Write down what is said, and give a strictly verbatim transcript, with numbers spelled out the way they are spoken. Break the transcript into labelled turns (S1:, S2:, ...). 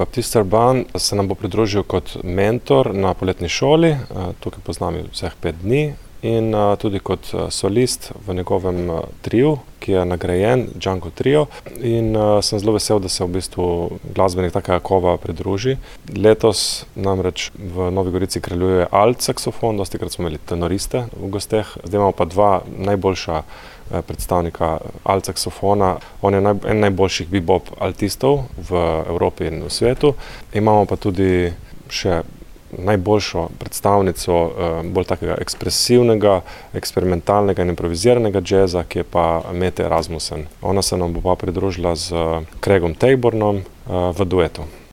S1: Baptist Urban se nam bo pridružil kot mentor na poletni šoli, tukaj bo z nami vseh pet dni, in tudi kot solist v njegovem triu, ki je nagrajen, Django Trio. In sem zelo vesel, da se v bistvu glasbenik takega kova pridruži. Letos namreč v Novi Gorici kraljuje alt saksofon, dostikrat smo imeli tenoriste v gosteh, zdaj imamo pa dva najboljša predstavnika alt saksofona. On je naj, en najboljših bebop altistov v Evropi in v svetu. Imamo pa tudi še najboljšo predstavnico bolj takega ekspresivnega, eksperimentalnega in improviziranega džeza, ki je pa Mette Rasmussen. Ona se nam bo pa pridružila z Craigom Tabornom v duetu.